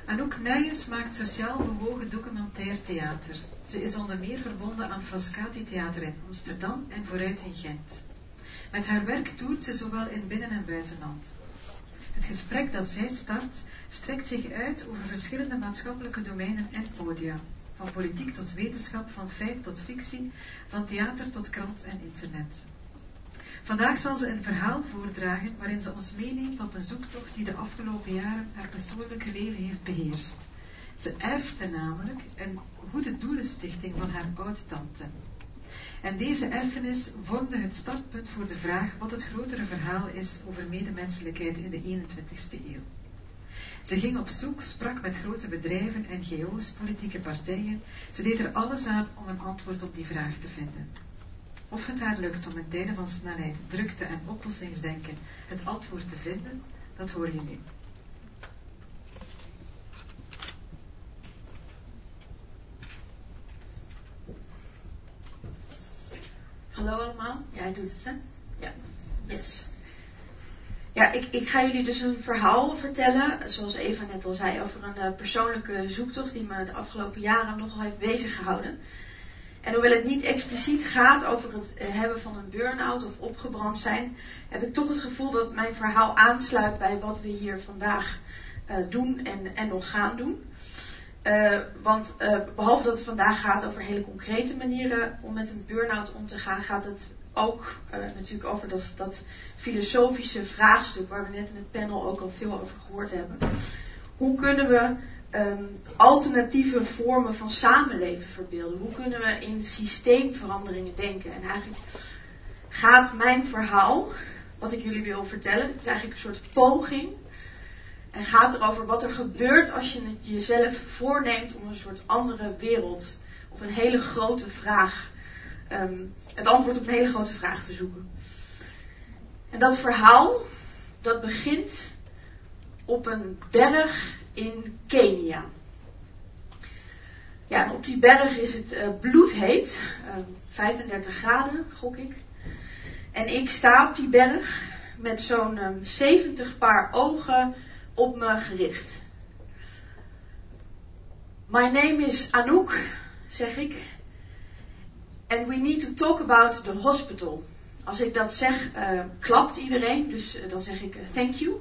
Anouk Nuyens maakt sociaal bewogen documentair theater. Ze is onder meer verbonden aan Frascati Theater in Amsterdam en Vooruit in Gent. Met haar werk toert ze zowel in binnen- en buitenland. Het gesprek dat zij start strekt zich uit over verschillende maatschappelijke domeinen en podia. Van politiek tot wetenschap, van feit tot fictie, van theater tot krant en internet. Vandaag zal ze een verhaal voordragen waarin ze ons meeneemt op een zoektocht die de afgelopen jaren haar persoonlijke leven heeft beheerst. Ze erfde namelijk een goede doelenstichting van haar oud-tante. En deze erfenis vormde het startpunt voor de vraag wat het grotere verhaal is over medemenselijkheid in de 21ste eeuw. Ze ging op zoek, sprak met grote bedrijven, NGO's, politieke partijen. Ze deed er alles aan om een antwoord op die vraag te vinden. Of het haar lukt om in tijden van snelheid, drukte en oplossingsdenken het antwoord te vinden, dat hoor je nu. Hallo allemaal. Ja, hij doet het, hè? Ja. Yes. Ja, ik ga jullie dus een verhaal vertellen, zoals Eva net al zei, over een persoonlijke zoektocht die me de afgelopen jaren nogal heeft bezig gehouden. En hoewel het niet expliciet gaat over het hebben van een burn-out of opgebrand zijn, heb ik toch het gevoel dat mijn verhaal aansluit bij wat we hier vandaag doen en nog gaan doen. Want behalve dat het vandaag gaat over hele concrete manieren om met een burn-out om te gaan, gaat het ook natuurlijk over dat filosofische vraagstuk waar we net in het panel ook al veel over gehoord hebben. Hoe kunnen we alternatieve vormen van samenleven verbeelden? Hoe kunnen we in systeemveranderingen denken? En eigenlijk gaat mijn verhaal, wat ik jullie wil vertellen, het is eigenlijk een soort poging. En gaat erover wat er gebeurt als je het jezelf voorneemt om een soort andere wereld of een hele grote vraag, het antwoord op een hele grote vraag te zoeken. En dat verhaal, dat begint op een berg in Kenia. Ja, en op die berg is het bloedheet, 35 graden, gok ik. En ik sta op die berg met zo'n 70 paar ogen op me gericht. My name is Anouk, zeg ik. And we need to talk about the hospital. Als ik dat zeg, klapt iedereen, dus dan zeg ik thank you.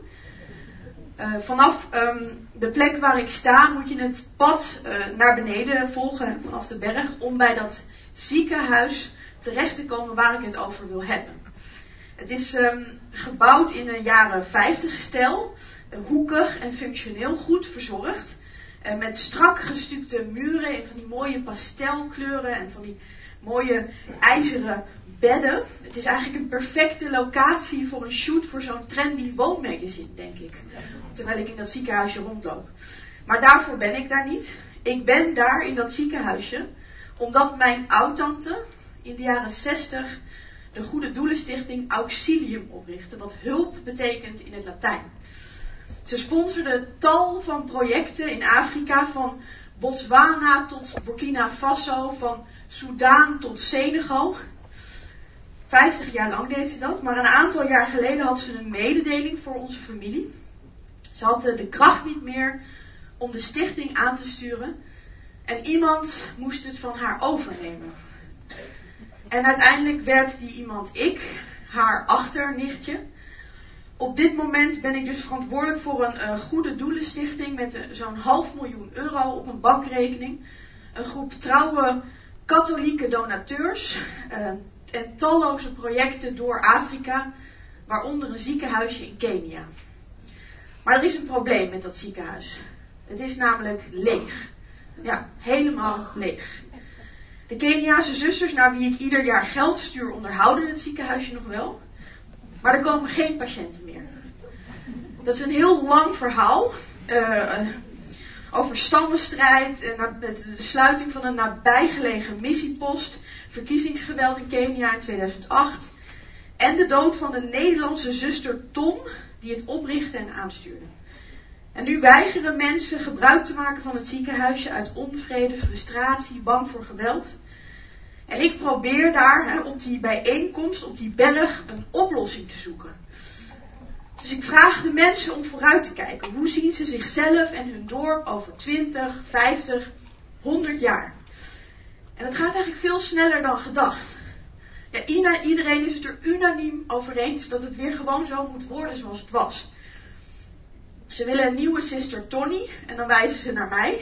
Vanaf de plek waar ik sta moet je het pad naar beneden volgen vanaf de berg om bij dat ziekenhuis terecht te komen waar ik het over wil hebben. Het is gebouwd in een jaren 50 stijl, hoekig en functioneel goed verzorgd. Met strak gestukte muren en van die mooie pastelkleuren en van die mooie ijzeren bedden. Het is eigenlijk een perfecte locatie voor een shoot voor zo'n trendy woonmagazine, denk ik. Terwijl ik in dat ziekenhuisje rondloop. Maar daarvoor ben ik daar niet. Ik ben daar in dat ziekenhuisje omdat mijn oud-tante in de jaren 60 de Goede Doelenstichting Auxilium oprichtte, wat hulp betekent in het Latijn. Ze sponsorde tal van projecten in Afrika, van Botswana tot Burkina Faso, van Soudaan tot Senegal. 50 jaar lang deed ze dat, maar een aantal jaar geleden had ze een mededeling voor onze familie. Ze had de kracht niet meer om de stichting aan te sturen en iemand moest het van haar overnemen. En uiteindelijk werd die iemand ik, haar achternichtje. Op dit moment ben ik dus verantwoordelijk voor een goede doelenstichting met zo'n €500.000 op een bankrekening. Een groep trouwe katholieke donateurs en talloze projecten door Afrika, waaronder een ziekenhuisje in Kenia. Maar er is een probleem met dat ziekenhuis. Het is namelijk leeg. Ja, helemaal leeg. De Keniaanse zusters, naar wie ik ieder jaar geld stuur, onderhouden het ziekenhuisje nog wel. Maar er komen geen patiënten meer. Dat is een heel lang verhaal. Over stammenstrijd, de sluiting van een nabijgelegen missiepost, verkiezingsgeweld in Kenia in 2008. En de dood van de Nederlandse zuster Tom, die het oprichtte en aanstuurde. En nu weigeren mensen gebruik te maken van het ziekenhuisje uit onvrede, frustratie, bang voor geweld. En ik probeer daar op die bijeenkomst, op die berg, een oplossing te zoeken. Dus ik vraag de mensen om vooruit te kijken. Hoe zien ze zichzelf en hun dorp over 20, 50, 100 jaar? En dat gaat eigenlijk veel sneller dan gedacht. Ja, iedereen is het er unaniem over eens dat het weer gewoon zo moet worden zoals het was. Ze willen een nieuwe Sister Tony en dan wijzen ze naar mij.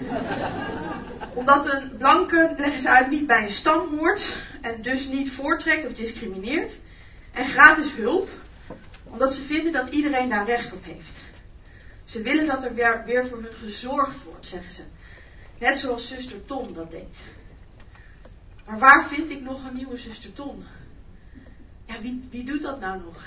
Omdat een blanke, leggen ze uit, niet bij een stam hoort en dus niet voortrekt of discrimineert. En gratis hulp, omdat ze vinden dat iedereen daar recht op heeft. Ze willen dat er weer voor hun gezorgd wordt, zeggen ze. Net zoals zuster Ton dat deed. Maar waar vind ik nog een nieuwe zuster Ton? Ja, wie doet dat nou nog?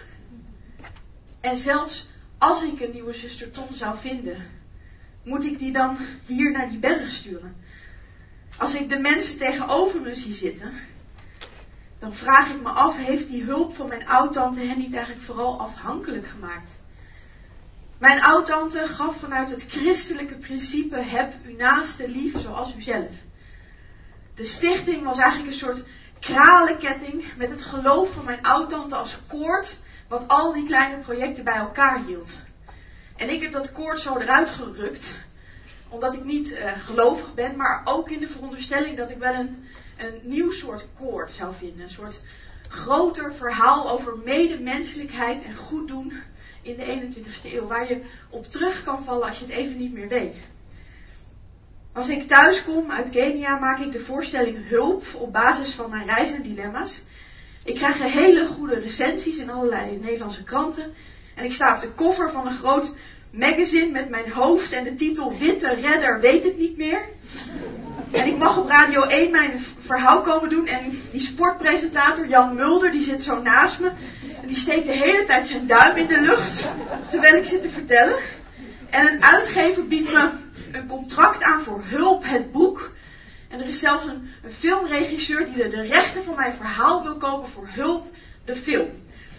En zelfs als ik een nieuwe zuster Ton zou vinden, moet ik die dan hier naar die berg sturen? Als ik de mensen tegenover me zie zitten, dan vraag ik me af, heeft die hulp van mijn oud-tante hen niet eigenlijk vooral afhankelijk gemaakt? Mijn oud-tante gaf vanuit het christelijke principe, heb uw naaste lief zoals uzelf. De stichting was eigenlijk een soort kralenketting met het geloof van mijn oud-tante als koord, wat al die kleine projecten bij elkaar hield. En ik heb dat koord zo eruit gerukt, omdat ik niet gelovig ben, maar ook in de veronderstelling dat ik wel een nieuw soort koord zou vinden. Een soort groter verhaal over medemenselijkheid en goed doen in de 21ste eeuw, waar je op terug kan vallen als je het even niet meer weet. Als ik thuis kom uit Kenia, maak ik de voorstelling Hulp op basis van mijn reis en dilemma's. Ik krijg hele goede recensies in allerlei Nederlandse kranten. En ik sta op de cover van een groot magazine met mijn hoofd en de titel Witte Redder weet het niet meer. En ik mag op Radio 1 mijn verhaal komen doen. En die sportpresentator Jan Mulder, die zit zo naast me. En die steekt de hele tijd zijn duim in de lucht, terwijl ik zit te vertellen. En een uitgever biedt me een contract aan voor Hulp, het boek. En er is zelfs een filmregisseur die de rechten van mijn verhaal wil kopen voor Hulp, de film.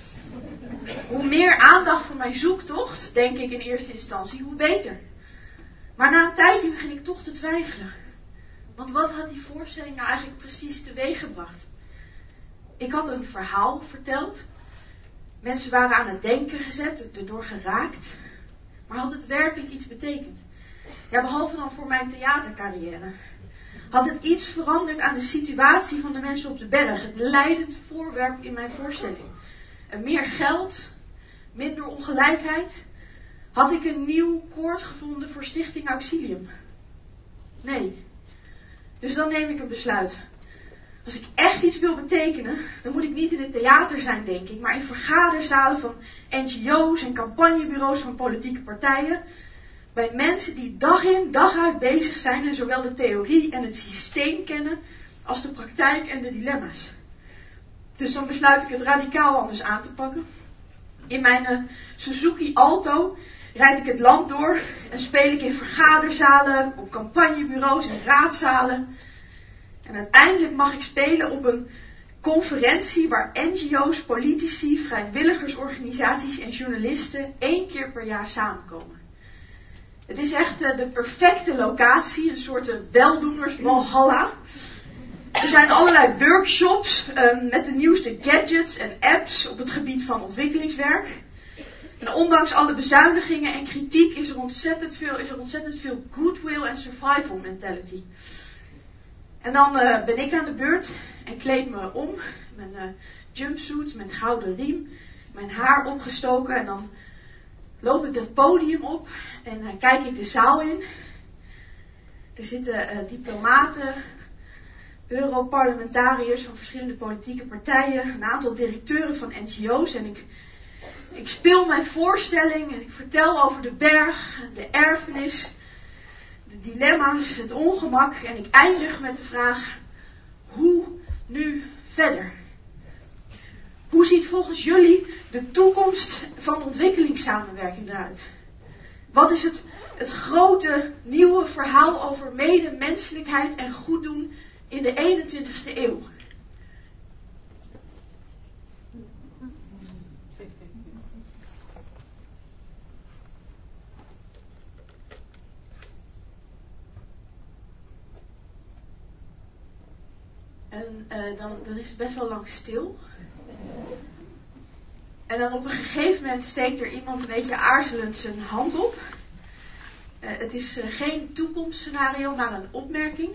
Hoe meer aandacht voor mijn zoektocht, denk ik in eerste instantie, hoe beter. Maar na een tijdje begin ik toch te twijfelen. Want wat had die voorstelling nou eigenlijk precies teweeggebracht? Ik had een verhaal verteld. Mensen waren aan het denken gezet, erdoor geraakt. Maar had het werkelijk iets betekend? Ja, behalve dan voor mijn theatercarrière. Had het iets veranderd aan de situatie van de mensen op de berg? Het leidend voorwerp in mijn voorstelling. Meer geld? Minder ongelijkheid? Had ik een nieuw koord gevonden voor Stichting Auxilium? Nee. Dus dan neem ik een besluit. Als ik echt iets wil betekenen, dan moet ik niet in het theater zijn, denk ik, maar in vergaderzalen van NGO's en campagnebureaus van politieke partijen. Bij mensen die dag in, dag uit bezig zijn en zowel de theorie en het systeem kennen, als de praktijk en de dilemma's. Dus dan besluit ik het radicaal anders aan te pakken. In mijn Suzuki Alto rijd ik het land door en speel ik in vergaderzalen, op campagnebureaus en raadzalen. En uiteindelijk mag ik spelen op een conferentie waar NGO's, politici, vrijwilligersorganisaties en journalisten 1 keer per jaar samenkomen. Het is echt de perfecte locatie, een soort weldoenerswalhalla. Er zijn allerlei workshops met de nieuwste gadgets en apps op het gebied van ontwikkelingswerk. En ondanks alle bezuinigingen en kritiek is er ontzettend veel goodwill en survival mentality. En dan ben ik aan de beurt en kleed me om. Mijn jumpsuit met gouden riem, mijn haar opgestoken en dan loop ik dat podium op en kijk ik de zaal in. Er zitten diplomaten, Europarlementariërs van verschillende politieke partijen, een aantal directeuren van NGO's en ik speel mijn voorstelling en ik vertel over de berg, de erfenis, de dilemma's, het ongemak en ik eindig met de vraag, hoe nu verder? Hoe ziet volgens jullie de toekomst van ontwikkelingssamenwerking eruit? Wat is het grote nieuwe verhaal over medemenselijkheid en goeddoen in de 21ste eeuw? En dan is het best wel lang stil. En dan op een gegeven moment steekt er iemand een beetje aarzelend zijn hand op. Het is geen toekomstscenario, maar een opmerking.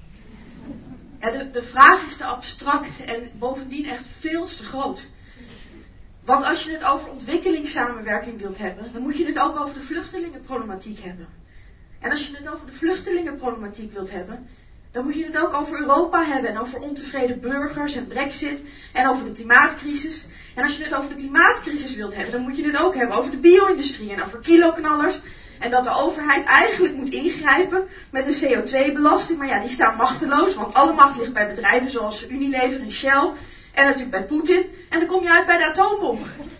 De vraag is te abstract en bovendien echt veel te groot. Want als je het over ontwikkelingssamenwerking wilt hebben, dan moet je het ook over de vluchtelingenproblematiek hebben. En als je het over de vluchtelingenproblematiek wilt hebben, dan moet je het ook over Europa hebben en over ontevreden burgers en Brexit en over de klimaatcrisis. En als je het over de klimaatcrisis wilt hebben, dan moet je het ook hebben over de bio-industrie en over kiloknallers. En dat de overheid eigenlijk moet ingrijpen met een CO2-belasting. Maar ja, die staan machteloos, want alle macht ligt bij bedrijven zoals Unilever en Shell. En natuurlijk bij Poetin. En dan kom je uit bij de atoombom.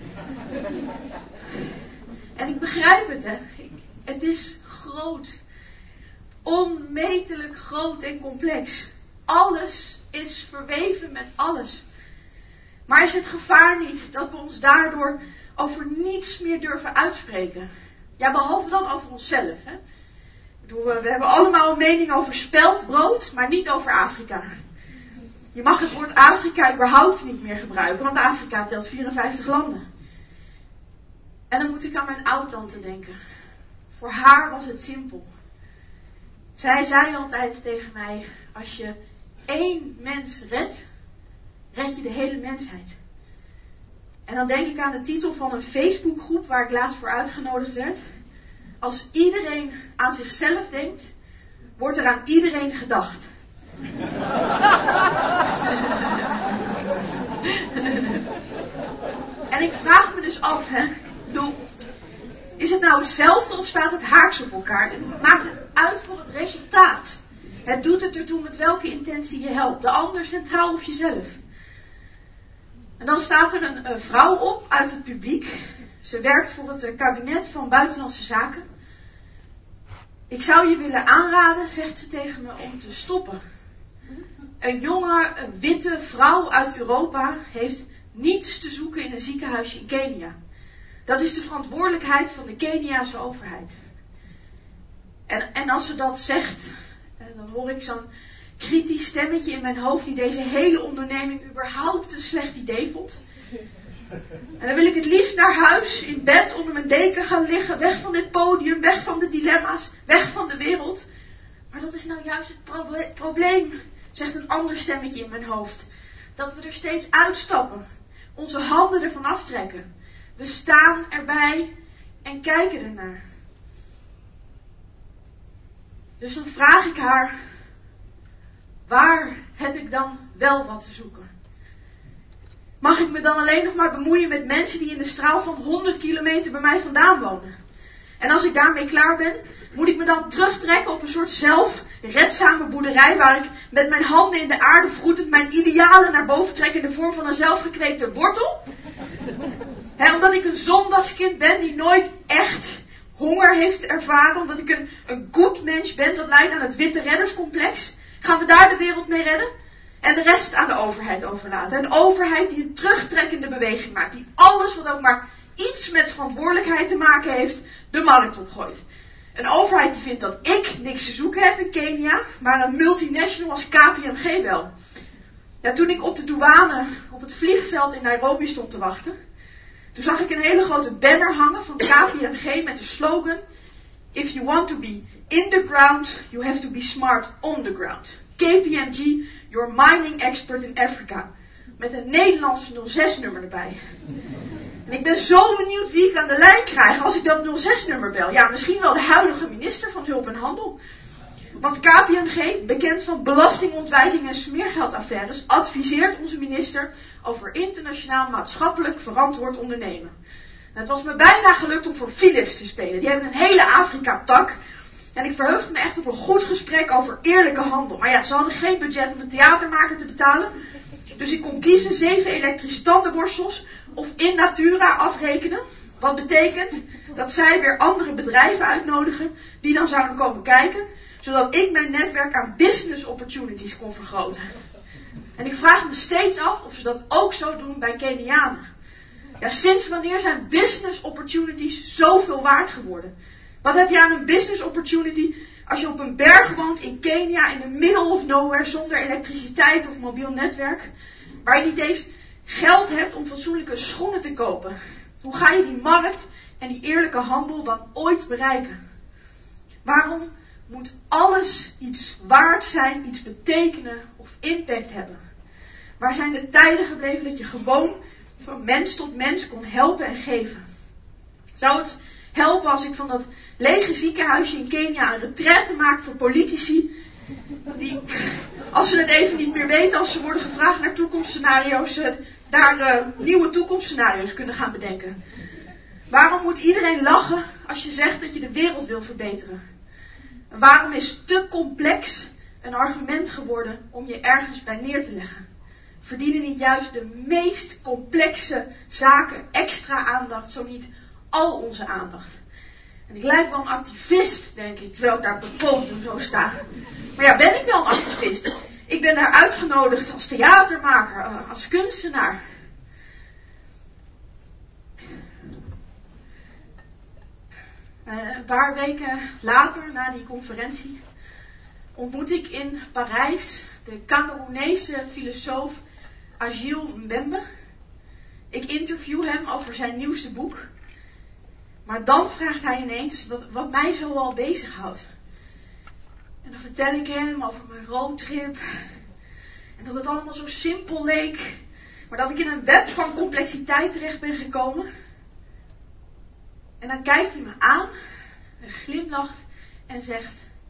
En ik begrijp het, hè. Het is groot. Onmetelijk groot en complex. Alles is verweven met alles. Maar is het gevaar niet dat we ons daardoor over niets meer durven uitspreken? Ja, behalve dan over onszelf, hè. We hebben allemaal een mening over speldbrood, maar niet over Afrika. Je mag het woord Afrika überhaupt niet meer gebruiken, want Afrika telt 54 landen. En dan moet ik aan mijn oud-tante denken. Voor haar was het simpel. Zij zei altijd tegen mij, als je 1 mens redt, red je de hele mensheid. En dan denk ik aan de titel van een Facebookgroep waar ik laatst voor uitgenodigd werd. Als iedereen aan zichzelf denkt, wordt er aan iedereen gedacht. En ik vraag me dus af, hè. Is het nou hetzelfde of staat het haaks op elkaar? Het maakt het uit voor het resultaat. Het doet het ertoe met welke intentie je helpt. De ander centraal of jezelf. En dan staat er een vrouw op uit het publiek. Ze werkt voor het kabinet van Buitenlandse Zaken. Ik zou je willen aanraden, zegt ze tegen me, om te stoppen. Een jonge, witte vrouw uit Europa heeft niets te zoeken in een ziekenhuisje in Kenia. Dat is de verantwoordelijkheid van de Keniaanse overheid. En als ze dat zegt, dan hoor ik zo'n kritisch stemmetje in mijn hoofd die deze hele onderneming überhaupt een slecht idee vond. En dan wil ik het liefst naar huis, in bed, onder mijn deken gaan liggen, weg van dit podium, weg van de dilemma's, weg van de wereld. Maar dat is nou juist het probleem, zegt een ander stemmetje in mijn hoofd. Dat we er steeds uitstappen, onze handen ervan aftrekken. We staan erbij en kijken ernaar. Dus dan vraag ik haar, waar heb ik dan wel wat te zoeken? Mag ik me dan alleen nog maar bemoeien met mensen die in de straal van 100 kilometer bij mij vandaan wonen? En als ik daarmee klaar ben, moet ik me dan terugtrekken op een soort zelfredzame boerderij waar ik met mijn handen in de aarde vroetend mijn idealen naar boven trek in de vorm van een zelfgekweekte wortel? Omdat ik een zondagskind ben die nooit echt honger heeft ervaren, omdat ik een goed mens ben dat leidt aan het witte redderscomplex. Gaan we daar de wereld mee redden? En de rest aan de overheid overlaten. Een overheid die een terugtrekkende beweging maakt. Die alles wat ook maar iets met verantwoordelijkheid te maken heeft, de markt opgooit. Een overheid die vindt dat ik niks te zoeken heb in Kenia, maar een multinational als KPMG wel. Ja, toen ik op de douane op het vliegveld in Nairobi stond te wachten, toen zag ik een hele grote banner hangen van KPMG met de slogan: If you want to be in the ground, you have to be smart on the ground. KPMG, your mining expert in Africa. Met een Nederlands 06-nummer erbij. En ik ben zo benieuwd wie ik aan de lijn krijg als ik dat 06-nummer bel. Ja, misschien wel de huidige minister van Hulp en Handel. Want KPMG, bekend van belastingontwijking en smeergeldaffaires, adviseert onze minister over internationaal maatschappelijk verantwoord ondernemen. En het was me bijna gelukt om voor Philips te spelen. Die hebben een hele Afrika-tak. En ik verheugde me echt op een goed gesprek over eerlijke handel. Maar ja, ze hadden geen budget om een theatermaker te betalen. Dus ik kon kiezen 7 elektrische tandenborstels of in natura afrekenen. Wat betekent dat zij weer andere bedrijven uitnodigen die dan zouden komen kijken. Zodat ik mijn netwerk aan business opportunities kon vergroten. En ik vraag me steeds af of ze dat ook zo doen bij Kenianen. Ja, sinds wanneer zijn business opportunities zoveel waard geworden? Wat heb je aan een business opportunity als je op een berg woont in Kenia in the middle of nowhere zonder elektriciteit of mobiel netwerk? Waar je niet eens geld hebt om fatsoenlijke schoenen te kopen, hoe ga je die markt en die eerlijke handel dan ooit bereiken? Waarom moet alles iets waard zijn, iets betekenen of impact hebben? Waar zijn de tijden gebleven dat je gewoon van mens tot mens kon helpen en geven? Zou het helpen als ik van dat lege ziekenhuisje in Kenia een retraite maak voor politici die, als ze het even niet meer weten, als ze worden gevraagd naar toekomstscenario's, daar nieuwe toekomstscenario's kunnen gaan bedenken? Waarom moet iedereen lachen als je zegt dat je de wereld wil verbeteren? En waarom is te complex een argument geworden om je ergens bij neer te leggen? Verdienen niet juist de meest complexe zaken extra aandacht, zo niet al onze aandacht? En ik lijk wel een activist, denk ik, terwijl ik daar op het podium zo sta. Maar ja, ben ik wel een activist? Ik ben daar uitgenodigd als theatermaker, als kunstenaar. Een paar weken later, na die conferentie, ontmoet ik in Parijs de Cameroenese filosoof Achille Mbembe. Ik interview hem over zijn nieuwste boek. Maar dan vraagt hij ineens wat mij zo al bezighoudt. En dan vertel ik hem over mijn roadtrip. En dat het allemaal zo simpel leek. Maar dat ik in een web van complexiteit terecht ben gekomen. En dan kijkt hij me aan. En glimlacht. En zegt: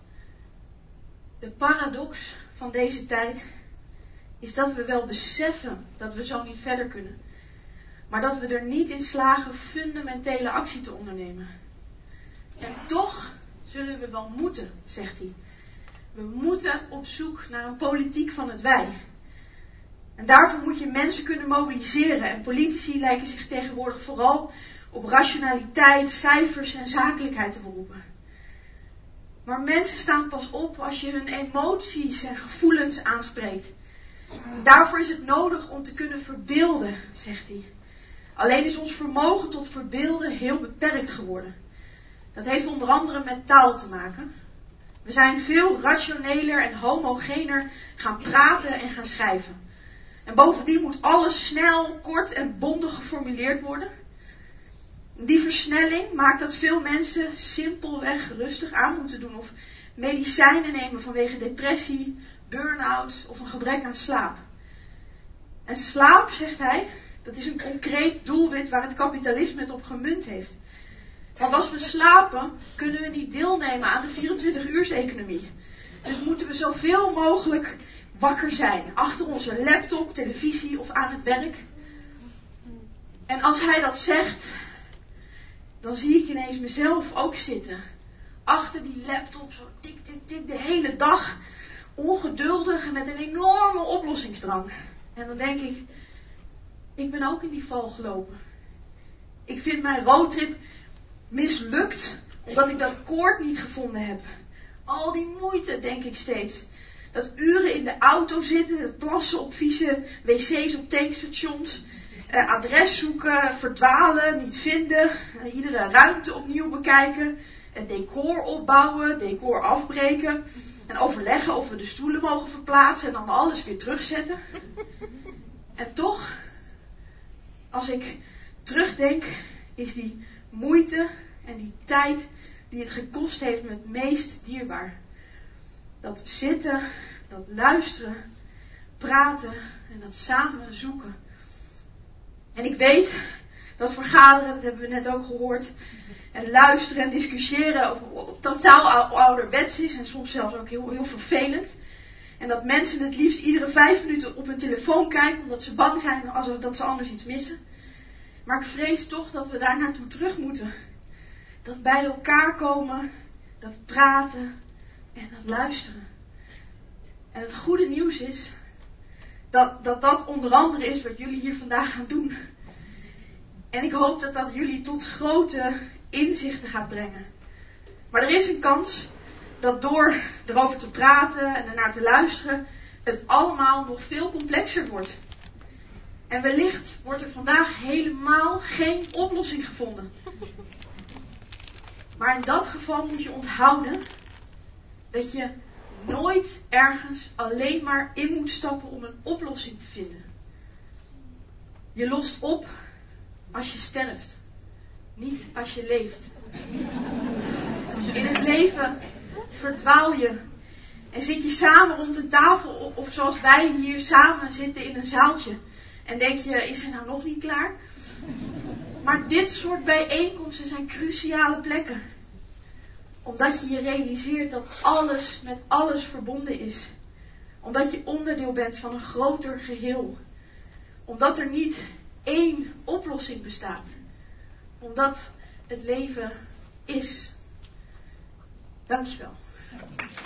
de paradox van deze tijd is dat we wel beseffen dat we zo niet verder kunnen. Maar dat we er niet in slagen fundamentele actie te ondernemen. En toch zullen we wel moeten, zegt hij. We moeten op zoek naar een politiek van het wij. En daarvoor moet je mensen kunnen mobiliseren. En politici lijken zich tegenwoordig vooral op rationaliteit, cijfers en zakelijkheid te beroepen. Maar mensen staan pas op als je hun emoties en gevoelens aanspreekt. En daarvoor is het nodig om te kunnen verbeelden, zegt hij. Alleen is ons vermogen tot verbeelden heel beperkt geworden. Dat heeft onder andere met taal te maken. We zijn veel rationeler en homogener gaan praten en gaan schrijven. En bovendien moet alles snel, kort en bondig geformuleerd worden. Die versnelling maakt dat veel mensen simpelweg rustig aan moeten doen of medicijnen nemen vanwege depressie, burn-out of een gebrek aan slaap. En slaap, zegt hij, dat is een concreet doelwit waar het kapitalisme het op gemunt heeft. Want als we slapen, kunnen we niet deelnemen aan de 24-uurseconomie. Dus moeten we zoveel mogelijk wakker zijn, achter onze laptop, televisie of aan het werk. En als hij dat zegt, dan zie ik ineens mezelf ook zitten. Achter die laptop, zo tik, tik, tik, de hele dag. Ongeduldig en met een enorme oplossingsdrang. En dan denk ik ben ook in die val gelopen. Ik vind mijn roadtrip mislukt, omdat ik dat koord niet gevonden heb. Al die moeite, denk ik steeds. Dat uren in de auto zitten, het plassen op vieze wc's op tankstations. Adres zoeken, verdwalen, niet vinden. Iedere ruimte opnieuw bekijken. Decor opbouwen, decor afbreken. En overleggen of we de stoelen mogen verplaatsen en dan alles weer terugzetten. En toch, als ik terugdenk, is die moeite en die tijd die het gekost heeft me het meest dierbaar. Dat zitten, dat luisteren, praten en dat samen zoeken. En ik weet dat vergaderen, dat hebben we net ook gehoord, en luisteren en discussiëren totaal ouderwets is en soms zelfs ook heel vervelend. En dat mensen het liefst iedere 5 minuten op hun telefoon kijken omdat ze bang zijn dat ze anders iets missen. Maar ik vrees toch dat we daar naartoe terug moeten. Dat bij elkaar komen, dat praten en dat luisteren. En het goede nieuws is dat onder andere is wat jullie hier vandaag gaan doen. En ik hoop dat dat jullie tot grote inzichten gaat brengen. Maar er is een kans dat door erover te praten en ernaar te luisteren, het allemaal nog veel complexer wordt. En wellicht wordt er vandaag helemaal geen oplossing gevonden. Maar in dat geval moet je onthouden dat je nooit ergens alleen maar in moet stappen om een oplossing te vinden. Je lost op als je sterft, niet als je leeft. In het leven verdwaal je en zit je samen rond een tafel of zoals wij hier samen zitten in een zaaltje en denk je, is er nou nog niet klaar? Maar dit soort bijeenkomsten zijn cruciale plekken. Omdat je je realiseert dat alles met alles verbonden is. Omdat je onderdeel bent van een groter geheel. Omdat er niet één oplossing bestaat. Omdat het leven is. Dankjewel.